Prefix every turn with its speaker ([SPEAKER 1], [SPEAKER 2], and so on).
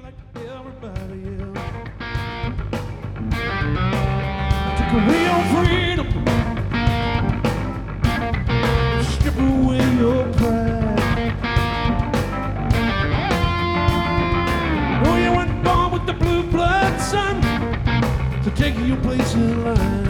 [SPEAKER 1] like everybody else. Take away your freedom, strip away your pride. Oh, you weren't born with the blue blood, son, to take your place in line.